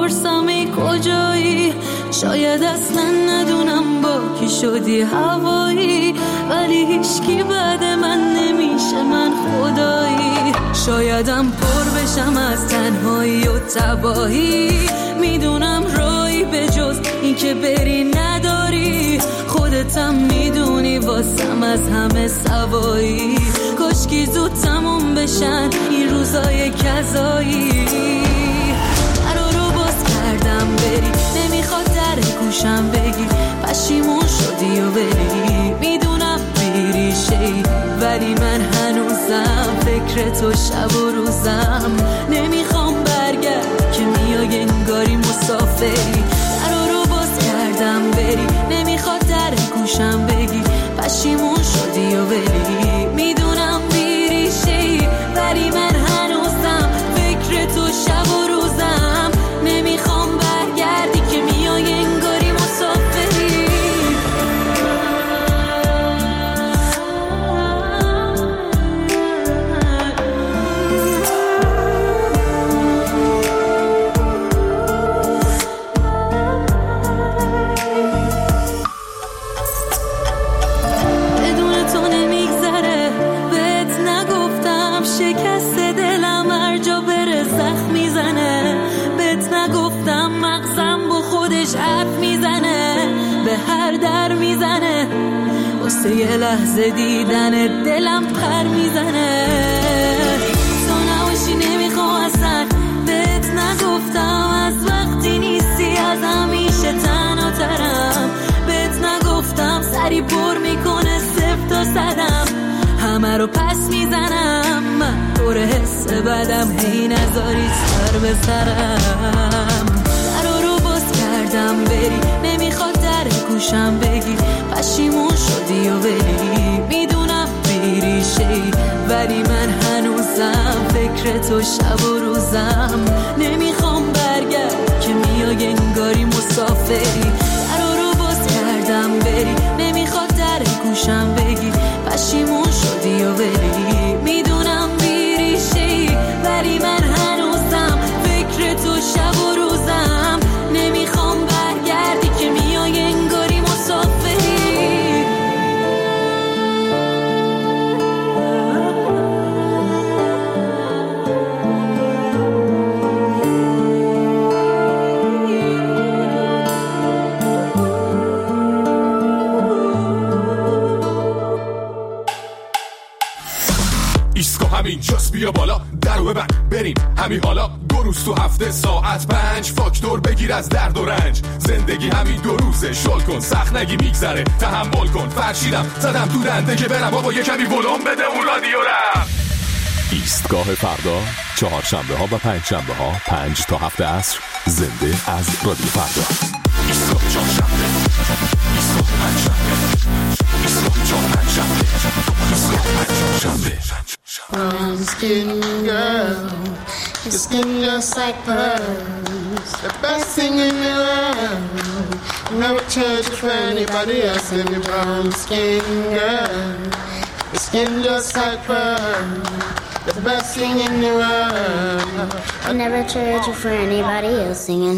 میپرسم ای کجایی، شاید اصلا ندونم با کی شدی هوایی، ولی هیچکی بعد من نمیشه من خدایی. شایدم پر بشم از تنهایی و تباهی، میدونم رایی به جز این که بری نداری، خودتم میدونی واسم از همه سوایی. کاشکی زود تموم بشن این روزای کذایی. درا رو باز کردم بری، نمیخواد در گوشم بگی پشیمون شدی و بری، میدونم بیریشه‌ای ولی من هنوزم فکر تو شب و روزم. نمیخوام برگرد که میای انگاری مسافری. درا رو باز کردم بری، نمیخواد در گوشم بگی پشیمون شدی و بری، میدونم بیریشه‌ای ولی من هنوزم فکر تو شب و روزم. نمیخوام برگردی که میای انگاری مسافری. بدون تو نمیگذره، بهت نگفتم شکست دلم هر جا بره زخم میزنه، بهت نگفتم مغزم با خودش حرف میزنه، به هر در میزنه، واسه یه لحظه دیدن دلم پر میزنه. تو نباشی نمیخوام اصلا، بهت نگفتم از وقتی نیستی از همیشه تنها ترم، بهت نگفتم سری پر میکنه 0 تا 100م، همه رو پس میزنم، من پر حس بدم هی نذاری سر به سرم. درا رو باز کردم بری، نمیخواد در گوشم بگی پشیمون شدی و بری، میدونم بیریشه‌ای ولی من هنوزم فکر تو شب و روزم. نمیخوام برگرد که میای انگاری مسافری. درا رو باز کردم بری، نمیخواد در گوشم بگی پشیمون شدی و بری، میدونم بیریشه‌ای ولی من هنوزم فکر تو شب و روزم. نمیخوام برگردی که میای انگاری مسافری. ایسکو همین جاست، بیا بالا درو ببند بریم همین حالا. 2 روز تو هفته ساعت 5 فاکتور بگیر از درد و رنج. زندگی همین 2 روزه، شل کن سخت نگی میگذره، تحمل کن. فرشیدم زدم تو دنده که برم بابا یه کمی ولوم بده اون رادیو رم. ایستگاه فردا، 4 شنبه ها و 5 شنبه ها 5 تا 7 عصر، زنده از رادیو فردا. ایستگاه 4 شنبه، ایستگاه 5 شنبه، ایستگاه 4 5 شنبه، ایستگاه 5 شنبه. Brown skin girl, your skin just like pearls, the best thing in the world. Never change for anybody else in the brown skin girl. Your skin just like pearls, the best thing in the world. I never trade you for anybody else singing.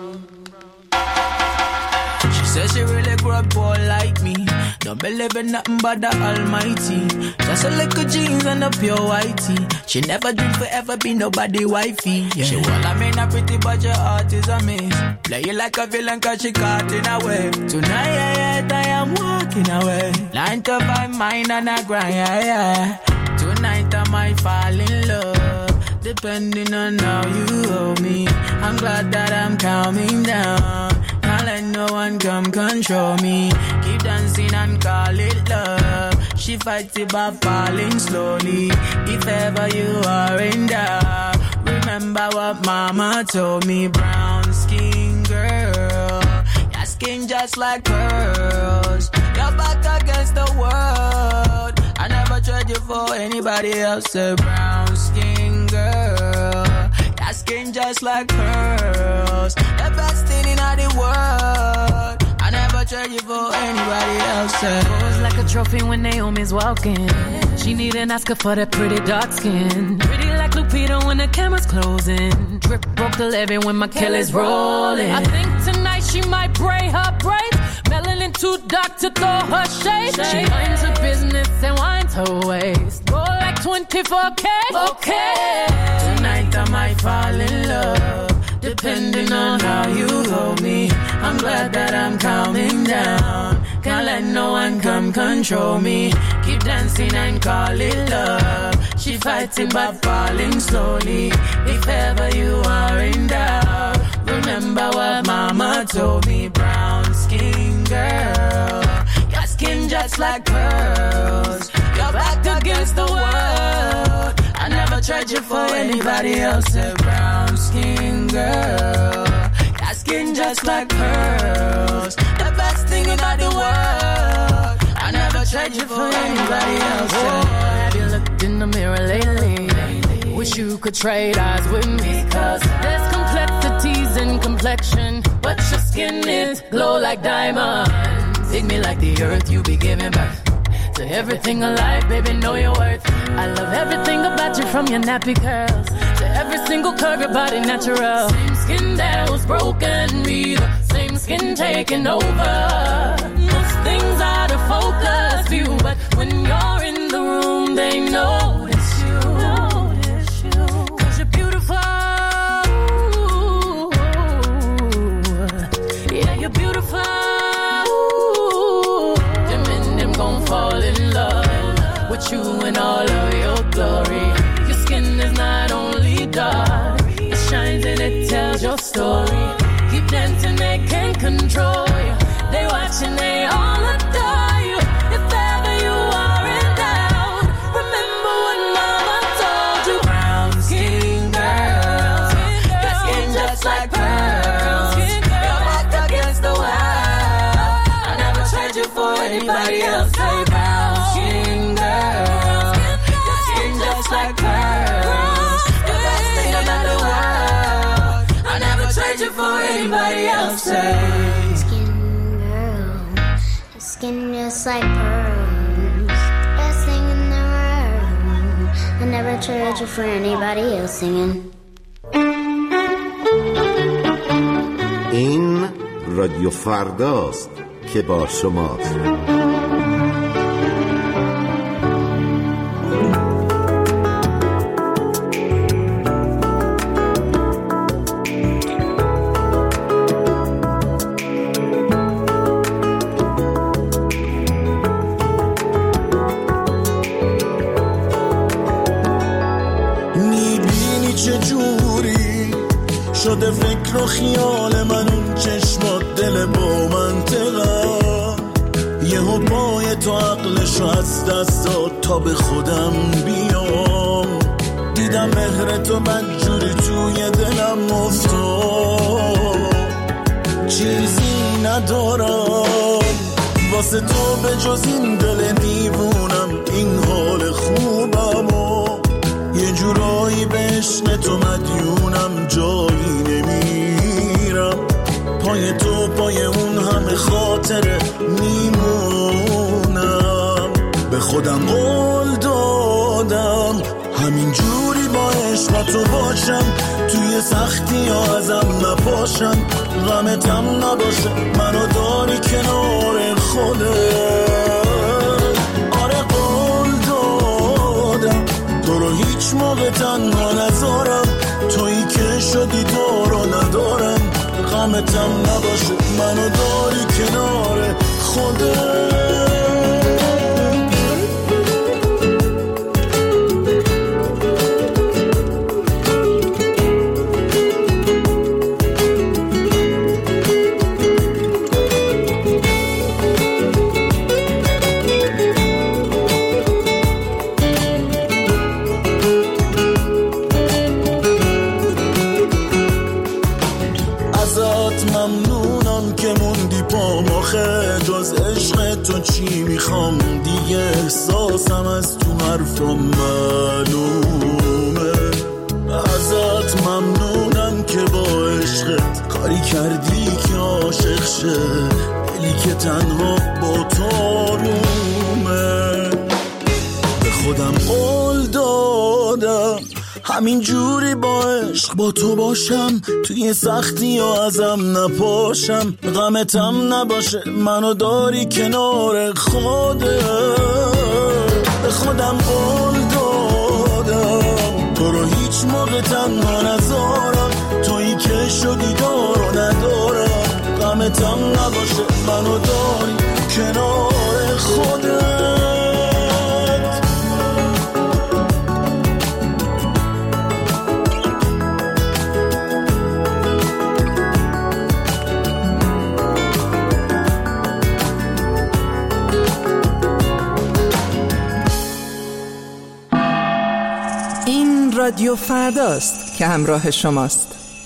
She says she really grew up poor like me. Don't believe in nothing but the Almighty. Just a little jeans and a pure whitey. She never dreamed forever be nobody wifey. Yeah. She well, I mean, not pretty, but your heart is a miss. Play you like a villain cause she caught in a way. Tonight I am walking away. 9 to 5 mine and I grind, yeah. Tonight I might fall in love, depending on how you hold me. I'm glad that I'm calming down. Can't let no one come control me. Keep dancing and call it love. She fights it by falling slowly. If ever you are in doubt, remember what mama told me. Brown skin girl, your skin just like pearls. You're back against the world. I never trade you for anybody else. A brown skin girl, your skin just like pearls. The best thing in the world. I never trade you for anybody else. Pose like a trophy when Naomi's walking. She need an Oscar for that pretty dark skin. Pretty like Lupita when the camera's closing. Drip broke the levee when my Kelly's rolling. I think tonight she might braid her braids. Melanin too dark to throw her shade. She minds her business and winds her waist. Go like 24K. Okay. Tonight I might fall in love, depending on how you hold me. I'm glad that I'm calming down. Can't let no one come control me. Keep dancing and call it love. She fighting but falling slowly. If ever you are in doubt, remember what mama told me. Brown skin girl, your skin just like pearls. You're back against the world. I never tried you for anybody else. A brown skin girl, your skin just like pearls. The best thing in all the world. I never tried you for anybody else. Oh, have you looked in the mirror lately? Wish you could trade eyes with me. Cause there's complexities in complexion, but your skin is glow like diamonds. Dig me like the earth, you be giving birth to everything alive, baby, know your worth. I love everything about you, from your nappy curls to every single curve, your body natural. Same skin that was broken, be the same skin taking over. Most things out of focus view, but when you're in the room, they notice you. Cause you're beautiful. Yeah, you're beautiful. Fall in love with you in all of your glory. Your skin is not only dark, it shines and it tells your story. Keep dancing, they can't control you. They watch and they all adore you. If ever you are in doubt, remember what mama told you. Brown skin girl, your skin just like pearls. You're back against the world. I never tried you for anybody else. Like pearls, the best thing about the world. I never trade you for anybody else. Skin girl, your skin just like pearls, best thing in the world. I never trade you for anybody else. Singing. این رادیو فرداست که با شماست. شده فکر و خیال من اون چشمات دل با منطقه یهو پای تو عقلشو از دست داد تا به خودم بیام دیدم مهر تو بدجوری توی دلم افتاد چیزی ندارم واسه تو به جز این دل دیوونم این حال خوبم و یه جورایی به عشق تو مدیونم جایی نمیرم پای تو پای اون همه خاطره میمونم به خودم قول دادم همین جوری با عشق تو باشم توی سختی ها ازم نپاشم غمتم نباشه منو داری کنار خودت آره قول دادم تو رو هیچ موقع تنها نذارم تویی که شدی تو رو ندارم غمتم نباشه منو داری کنار خودت تو چی میخوام دیگه احساسم از تو حرفم معلومه ازت ممنونم که با عشقت کاری کردی که عاشق شه دلی که تنها با تو آرومه به خودم قول دادم همین جوری با عشق با تو باشم، توی سختی و ازم نپاشم، غمتم نباشه منو داری کنار خودت. به خودم قول دادم تو رو هیچ موقع تنها نذارم، تویی که شدی دارو ندارم، غمتم نباشه منو داری کنار خودت. رادیو فرداست که همراه شماست.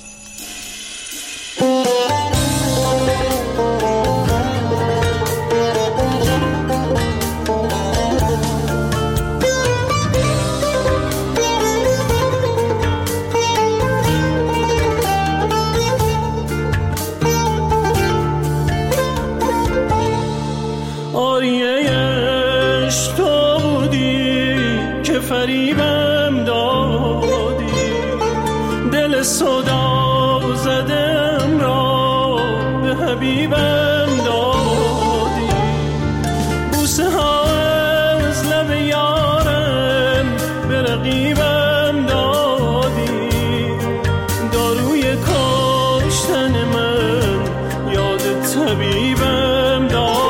آریه عشق تو بودی که فریبم دادی، دل صدا زدم را به حبیبم دادی، بوسه ها از لب یارم به رقیبم دادی، داروی کاشتن من یاد طبیبم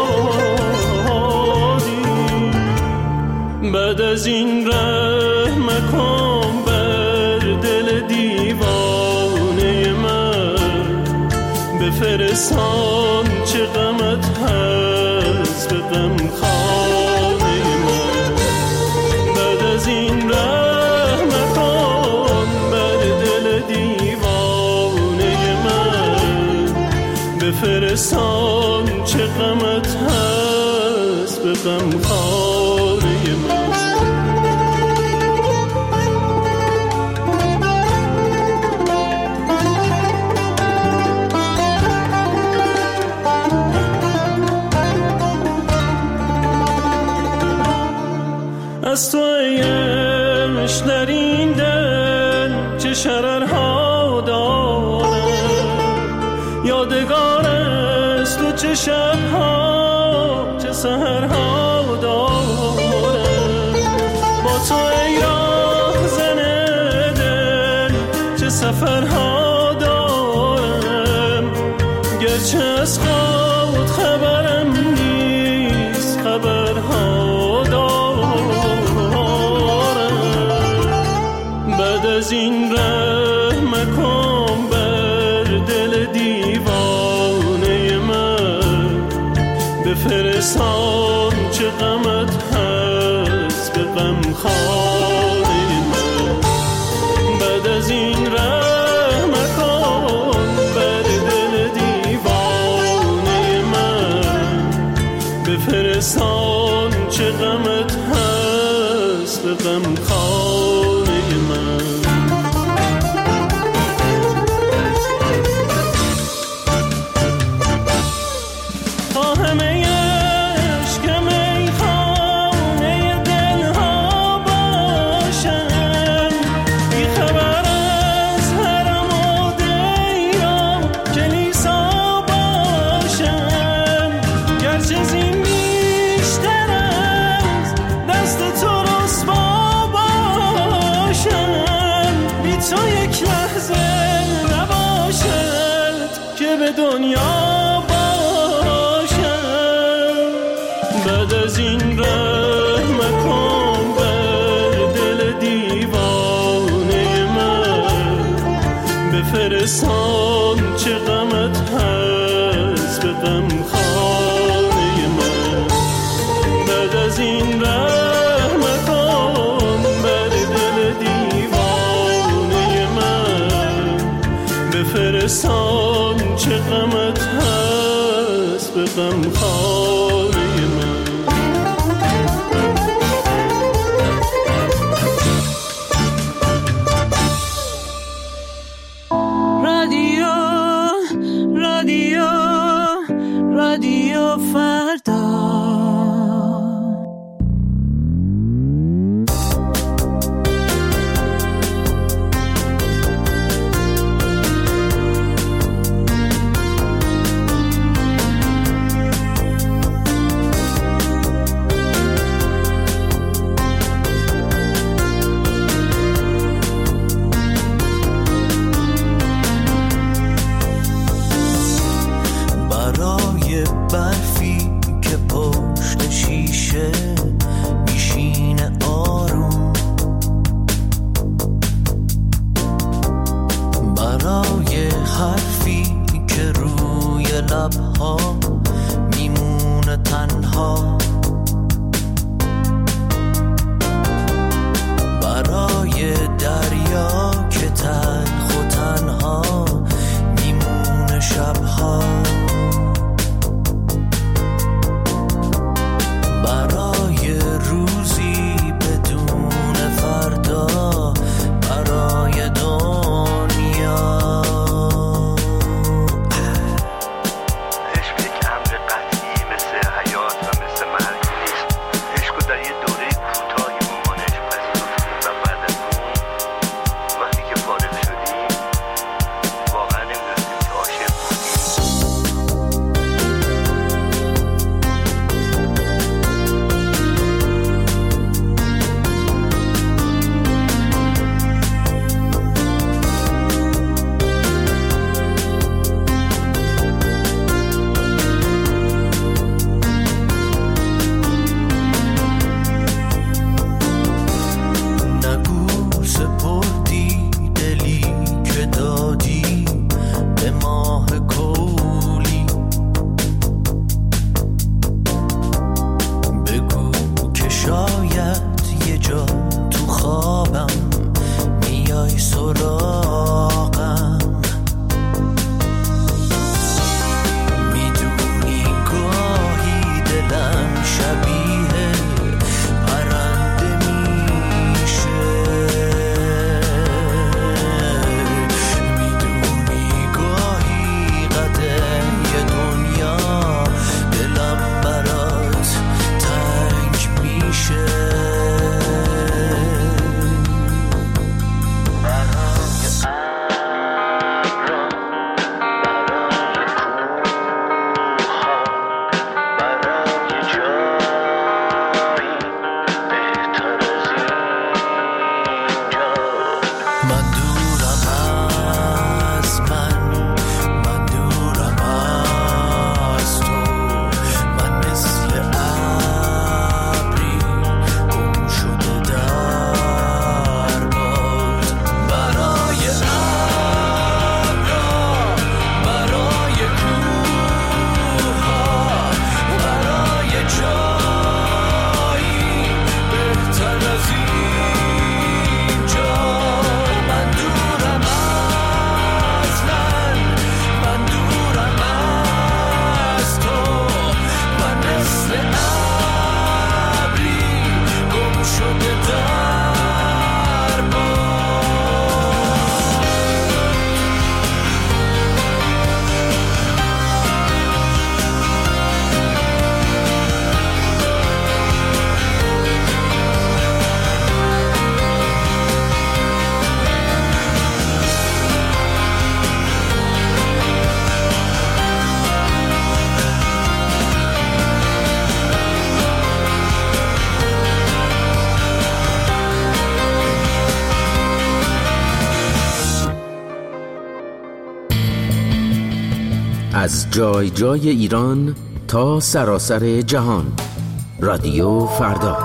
دادی. بعد از این رحم کن بر دل دیوانه من، بفرستان چه غمت هست به غم خانه من. بعد از این رحم کن بر دل دیوانه من، بفرستان چه غمت هست به غم خانه من. از تو ای عشق در این دل چه شررها داره، یادگار است تو چه شبها چه سحرها داره. با تو ای راه زن دل چه سفرها دارم، گرچه از خود خبرم نیست خبرها دارم. بعد از این رحم کن بر دل دیوانه من، بفرستان چه غمت هست به غم خانه من. بعد از این رحم کن بر دل دیوانه من، بفرستان چه غمت هست به غم خانه من. دنیا باشم. بعد از این رحم کن بر دل دیوانه من، بفرستان چه غمت هست به غم خانه من. بعد از این رحم کن بر دل دیوانه من، بفرستان چه غمت هست به غم خانه من. رادیو رادیو رادیو فردا. برای حرفی که روی لبها میمونه تنها، برای دریا که تلخ و تنها میمونه شبها، برای روزی بدون فردا، برای دنیا. عشق یک امر قطعی مثل حیات و مثل مرگ نیست. عشق در یه دوره کوتاهی ممانش پذیرفتیم و بعد از اون وقتی که فارغ شدیم واقعا نمیدونستیم که عاشق نگو سپردی دلی که دادی به ماه کولی، بگو که شاید یه جا تو خوابم میای سراغم، میدونی گاهی دلم شبیه پرنده میشه، میدونی گاهی قدر یه دنیا دلم برات تنگ میشه، برای ابرا، برای کوها، برای جایی بهتر از اینجا. من دورم از من دورم از تو، من مثل ابری گم شده در باد، برای ابرا، برای کوها، برای جایی بهتر از اینجا. من دورم از من دورم از تو، من مثل ابری گم شده در باد. از جای جای ایران تا سراسر جهان، رادیو فردا.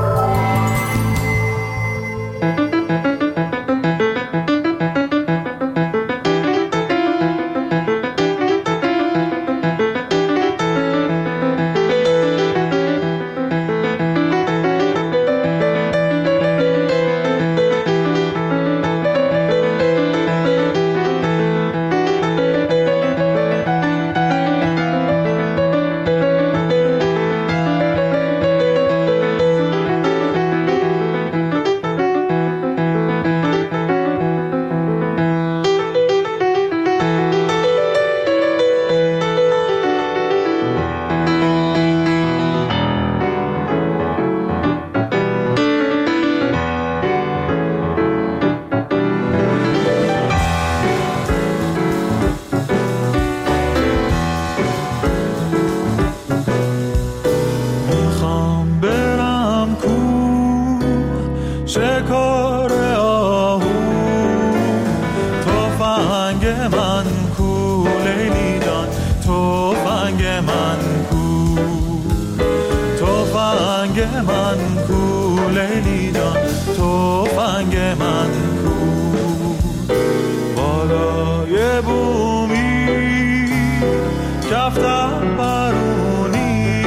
من کو لیلی جان، تفنگ من کو بالا های بومی کفتم برونی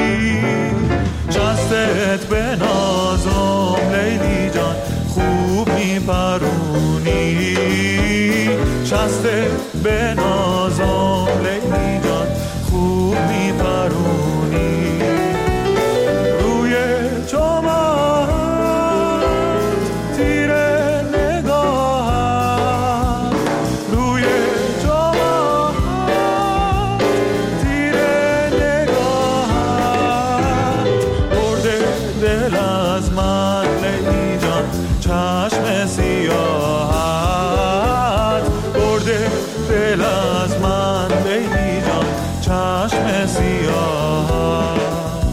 شستت به نازم لیلی جان خوب میپرونی شستت به نازم لیلی جان خوب میپرونی روی چمن تیر نگاهم روی چمن تیر نگاهم برده دل از من لیلی جان چشم سیاهت برده دل از من لیلی جان چشم سیاهت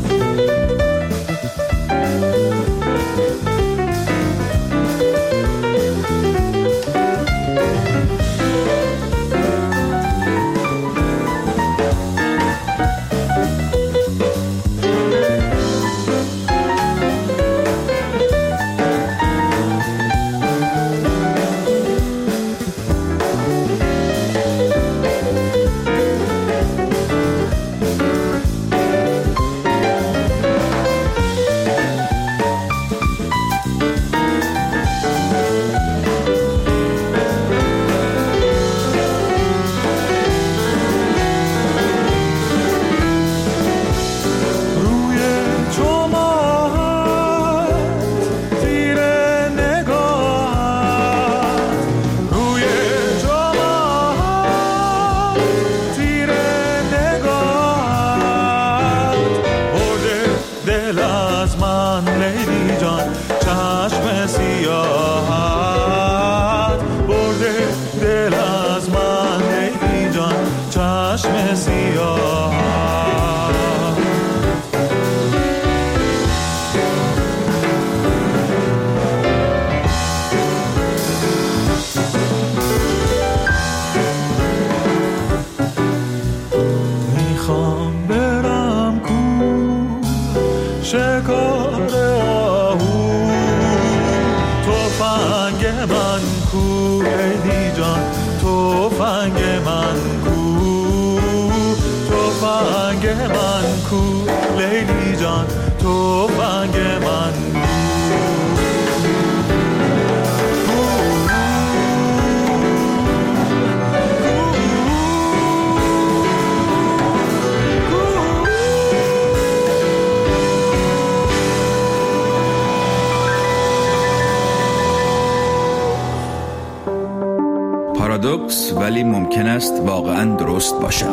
پارادوکس ولی ممکن است واقعاً درست باشد.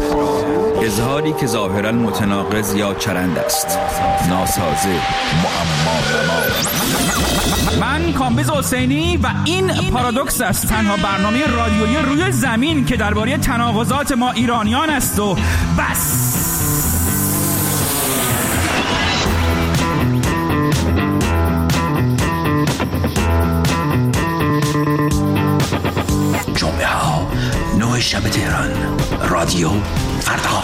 اظهاری که ظاهراً متناقض یا چرند است. ناسازه، معما. من کامبیز حسینی و این پارادوکس است، تنها برنامه رادیویی روی زمین که درباره تناقضات ما ایرانیان است و بس. جمعه ها 9 شب تهران، رادیو فردا.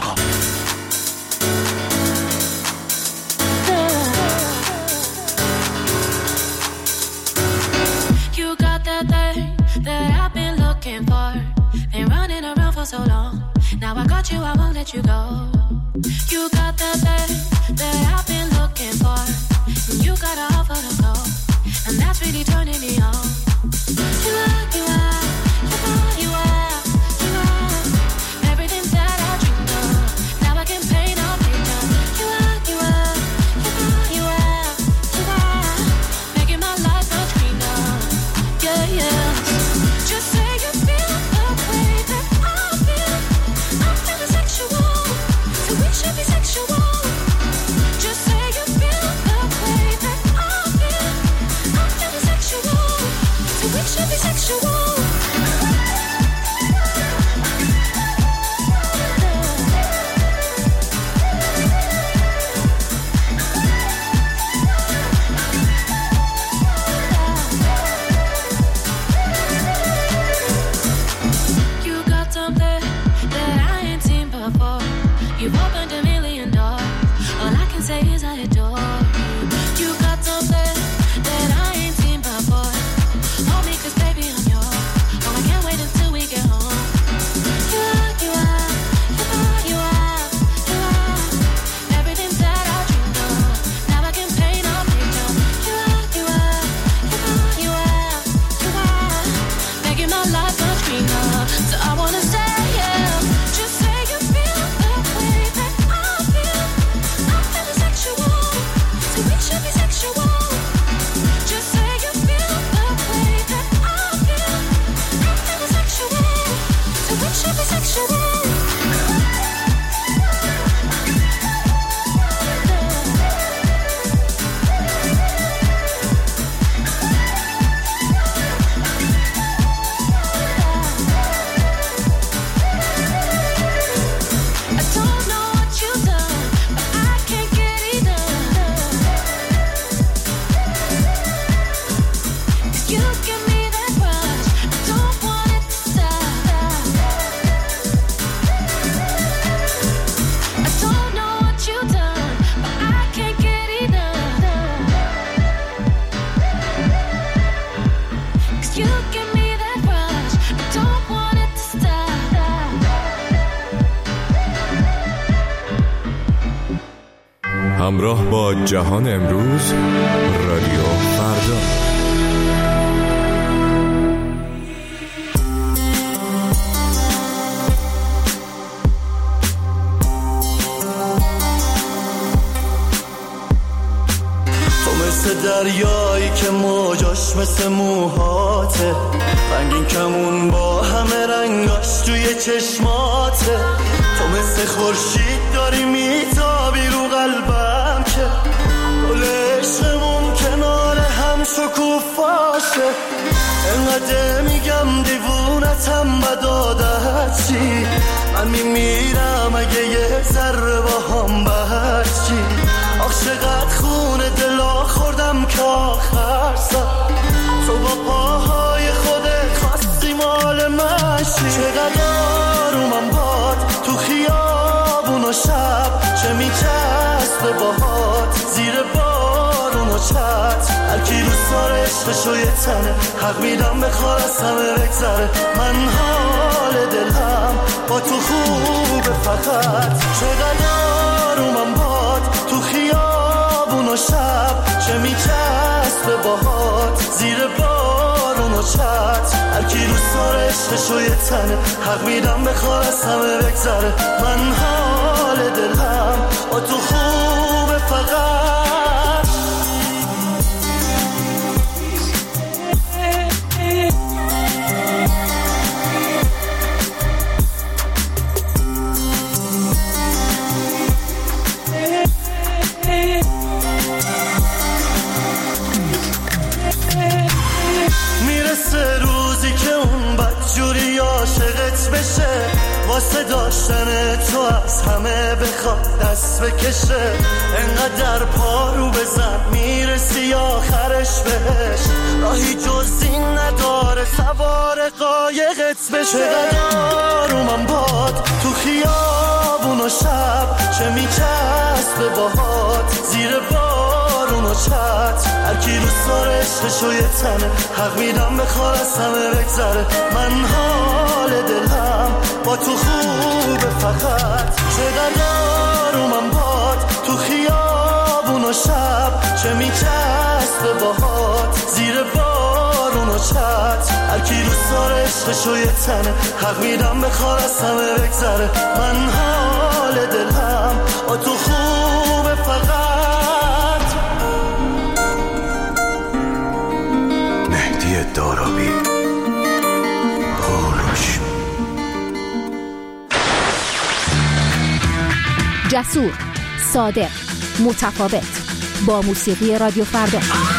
You got that thing that I've been looking for. Been running around for so long. Now I got you, I won't let you go. You got that thing that I've been looking for. You got an offer to go, and that's really turning me on. You are everything that I dreamed of. Now I can paint a picture. You are making my life much greener. Yeah. Just say you feel the way that I feel. I'm feeling sexual, so we should be sexual. Just say you feel the way that I feel. I'm feeling sexual, so we should be sexual. So I wanna say, yeah, just say you feel the way that I feel. I'm feeling sexual, so we should be sexual. Just say you feel the way that I feel. I'm feeling sexual, so we should be sexual. همراه با جهان امروز، رادیو فردا. تو مثل دریایی که موجاش مثل موهاته، رنگین کمون با همه رنگاش توی چشماته. تو مثل خورشید داری میتابی رو قلبم که گل عشقمون کنار هم شکوفاشه. انقدر میگم دیوونتم بد عادت چی، من میمیرم اگه یه ذره با هم بچی. آخ چقدر خونه دلا خوردم که آخر سر تو با پاهای خودت خواستی مال من شی. چقدر آرومم باد تو خیابون و شب، چه میچسبه باهات زیر بارون و چت. هرکی رو سار عشقشو یه تنه، حق میدم بخوار از همه بگذره. من حال دلم با تو خوبه فقط. چقدر آرومم باد تو خیابون و شب، چه میچسبه باهات زیر بارون و چت. هرکی رو سار عشقشو یه تنه، حق میدم بخوار از همه بگذره. من حال دلم با تو خوبه فقط. میرسه روزی که اون بدجوری عاشقت بشه، واسه داشتن تو از همه بخواد دست بکشه. انقدر پارو بزن میرسی آخرش بهش، راهی جز این نداره سوار قایقت بشه. چقدر آرومم باد تو خیابون و شب، چه میچسبه باهات زیر بارون و چت. هرکی رو سار عشقشو یه تنه، حق میدم بخوار از همه بگذره. من حال دلم با تو خوبه فقط. چقدر آرومم باد تو خیابون و شب، چه میچسبه باهات زیر بارون و چت. هرکی رو سار عشقشو یه تنه، حق میدم بخوار از همه بگذره. من حال دلم با تو خوبه فقط. مهدی دارابی، هوروش. جسور، صادق، متفاوت، با موسیقی رادیو فردا.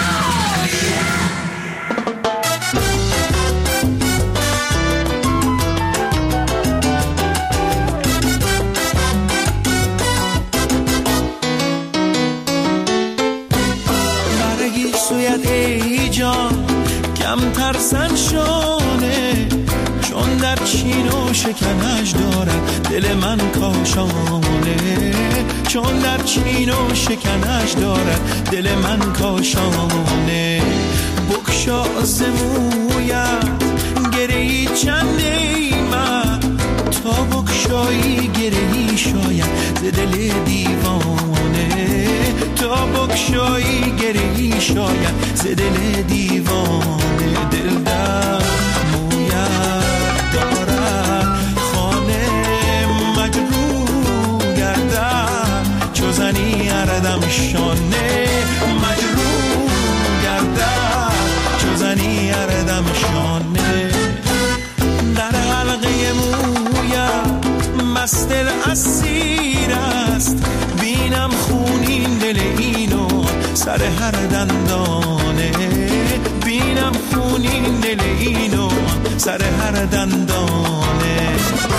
برگی سویت ای جان کم ترسن شانه، چون در چین و شکنش دارد دل من کاشانه. چون در چین و شکنش دارد دل من کاشانه. بکشا زمویت گرهی چنده من، تا بکشایی گرهی شاید ز دل دیوانه. تا بکشایی گرهی شاید ز دل دیوانه. دل در مویت دارد سر هر دندانه، بینم خونین دل اینو سر هر دندانه.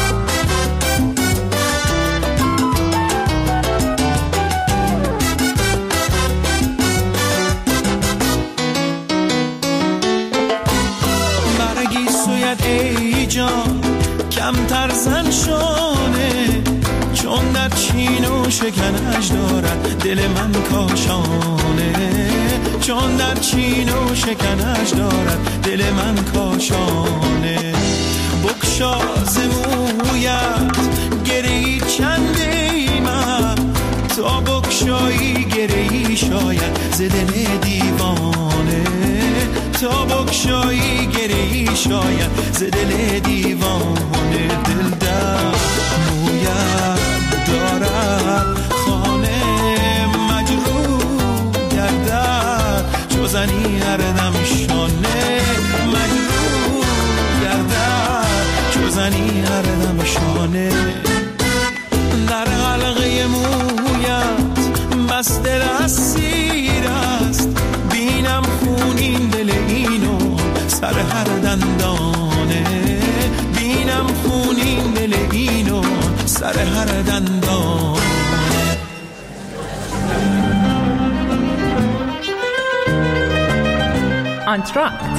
برگی سوید ای جان کمتر زن شانه، چون در چین و شکنش دارد دل من کاشانه، چون در چین و شکنش دارد دل من کاشانه. بکشا ز مویت گری چند ایمم، تا بکشایی گری شاید ز دل دیوانه، تا بکشایی گری شاید ز دل دیوانه. دل در مویت دارد خانه، مجروح گردد چو زنی هر دم شانه، مجروح گردد چو زنی هر دم شانه. در حلقه مویت بس دل اسیر است، بینم خونین دل اینو سر هر دندانه، بینم خونین دل اینو سر هر دندانه. آنتراکت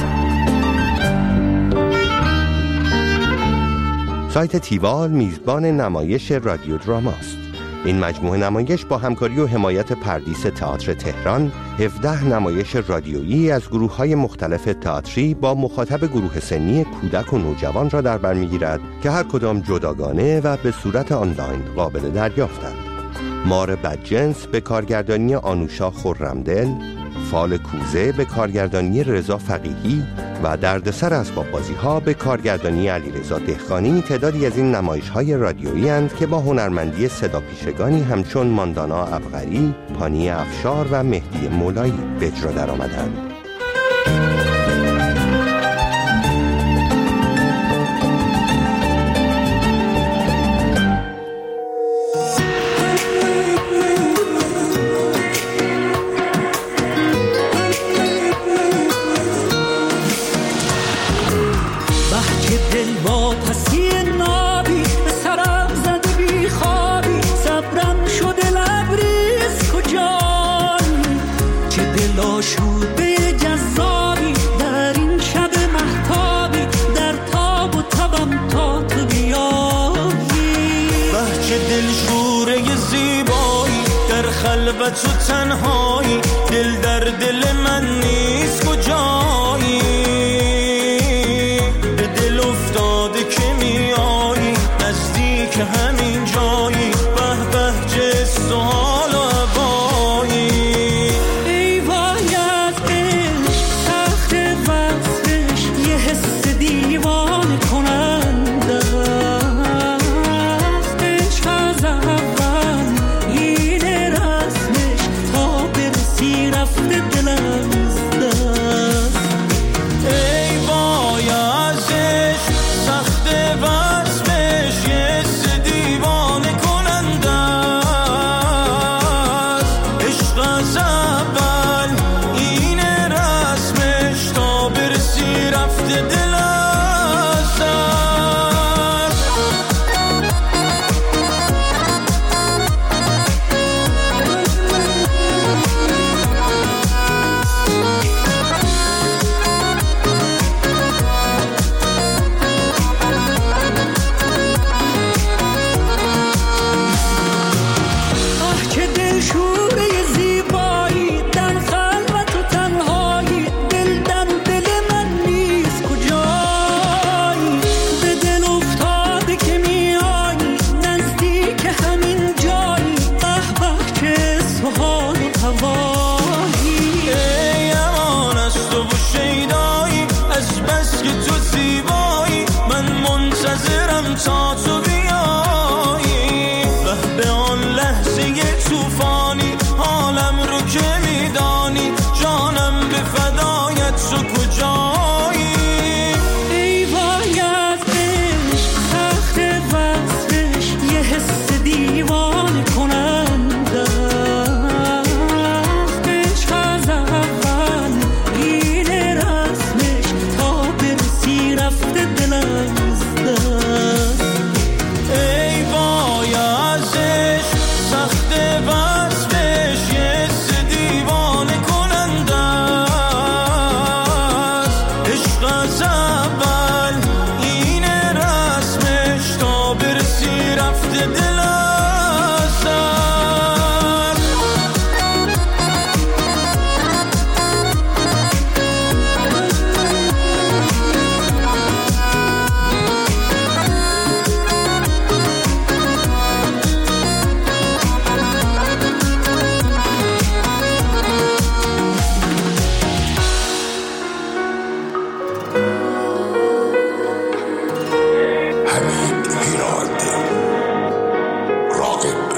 سایت تیوال میزبان نمایش رادیو دراماست. این مجموعه نمایش با همکاری و حمایت پردیس تئاتر تهران 17 نمایش رادیویی از گروه‌های مختلف تئاتری با مخاطب گروه سنی کودک و نوجوان را در بر می‌گیرد که هر کدام جداگانه و به صورت آنلاین قابل دریافتند. مار بدجنس به کارگردانی آنوشا خرمدل، فال کوزه به کارگردانی رضا فقیهی و دردسر اسباب بازی‌ها به کارگردانی علیرضا دهقانی تعدادی از این نمایش‌های رادیویی اند که با هنرمندی صدا پیشگانی همچون ماندانا ابقری، پانی افشار و مهدی مولایی به اجرا درآمدند. تو تنهایی دل در دل من نیست کجایی، به دل افتاده که میایی نزدیک همین جایی، به به چه سوال و عبایی. ای وای از عشق سخت وصفش یه حس دیوانه کننده است، عشق از اول این رسمش تا برسی رفته دل از دست. ای وای از عشق سخت وصفش یه حس دیوانه کننده است، عشق از اول این رسمش تا برسی رفته دل از دست. آه که دلشوره زیبایی در خلوت و تنهایی، دل در دل من نیست کجایی، به دل افتاده که میایی نزدیک همین جایی، به به چه سوال و هوایی. ای امان از تو و شیدایی، از بس که تو زیبایی من منتظرم تا تو بیایی، به آن لحظه توفانی حالم رو که میدانی، جانم به فدایت تو کجایی. ای وای از عشق سخت وصفش یه حس دیوانه کننده است، عشق حمید هیراد. راقب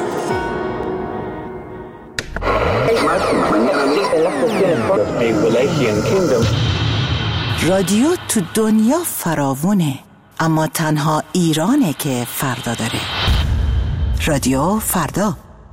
رادیو تو دنیا فراوونه، اما تنها ایرانه که فردا داره. رادیو فردا.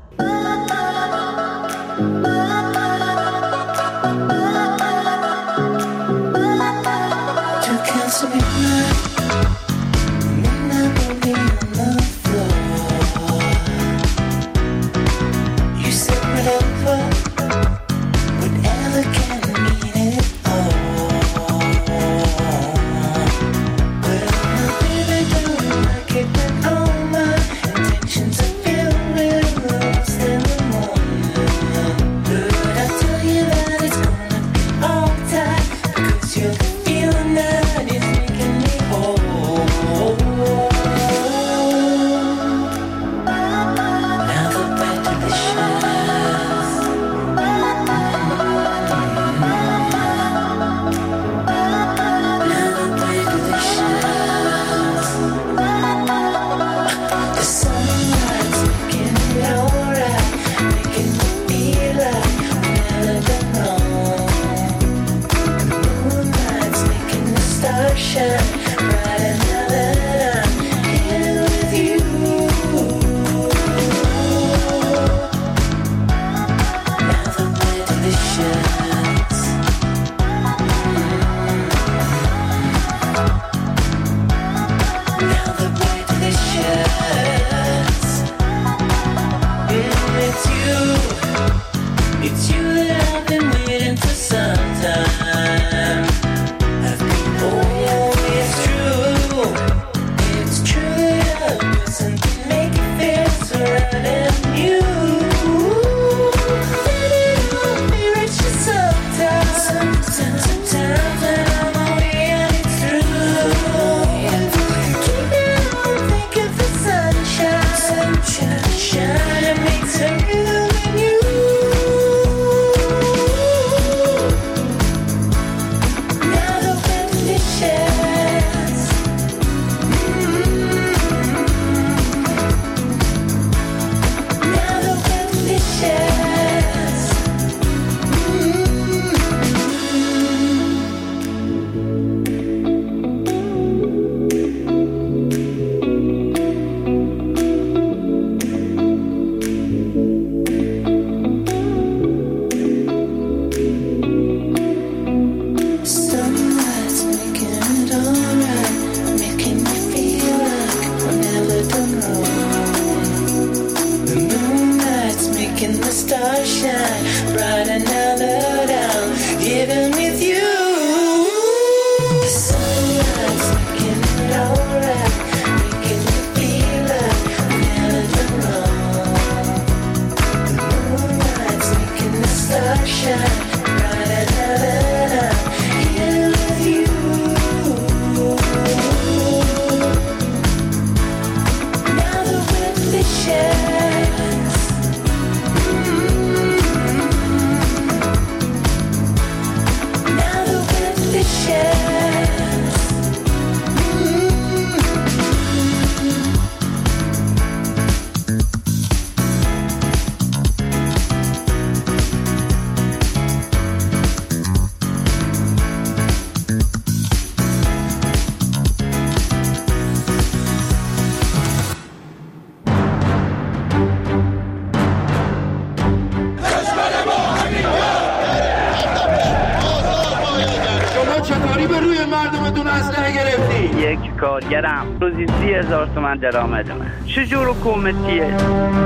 کارگرم روزی 30,000 تومان درآمد من. چجور حکومتیه؟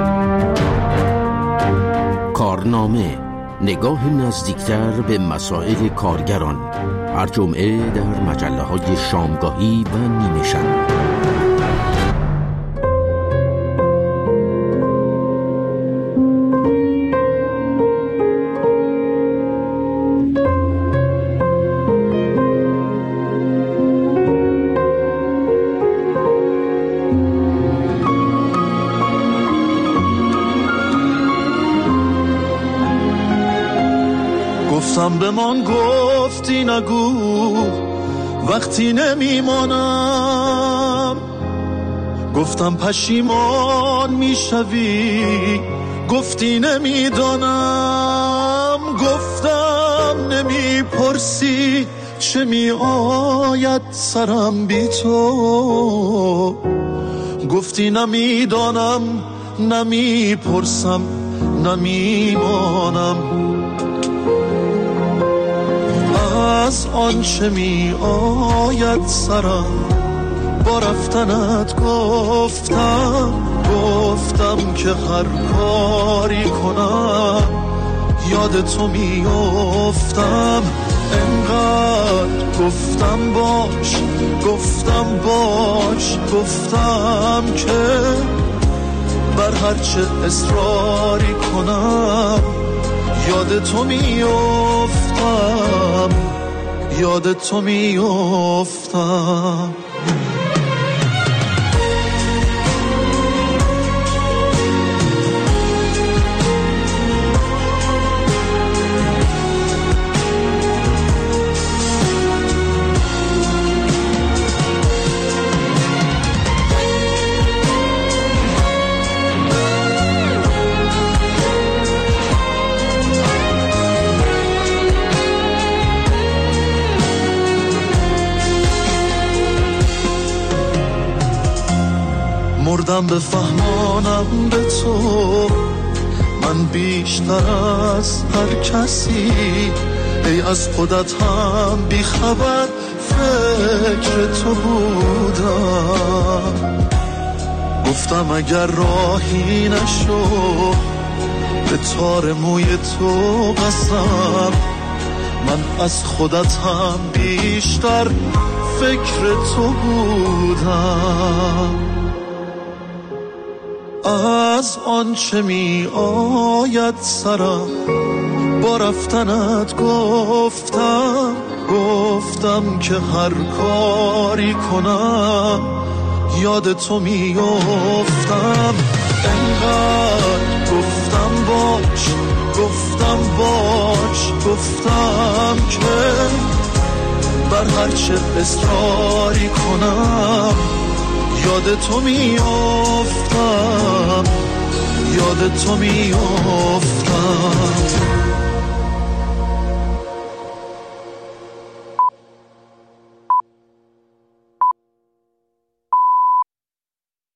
کارنامه، نگاه نزدیکتر به مسائل کارگران، هر جمعه در مجله‌های شامگاهی و نیمه شب. گفتم به من گفتی نگو وقتی نمیمانم، گفتم پشیمان میشوی، گفتی نمیدانم. گفتم نمیپرسی چه می آید سرم بی تو. گفتی نمیدانم، نمیپرسم، نمیمانم. از آنچه می آید سرم با رفتنت گفتم که هر کاری کنم یاد تو میافتم. انقدر گفتم باش گفتم که بر هرچه اصراری کنم یاد تو میافتم. مردم بفهمانم به تو من بیشتر از هر کسی. ای از خودت هم بی خبر فکر تو بودم. گفتم اگر راهی نشو به تار موی تو قسم، من از خودت هم بیشتر فکر تو بودم. از آنچه می آید سرم با رفتنت گفتم که هر کاری کنم یاد تو میافتم. انقدر گفتم که بر هرچه اصراری کنم یاد تو میافتم.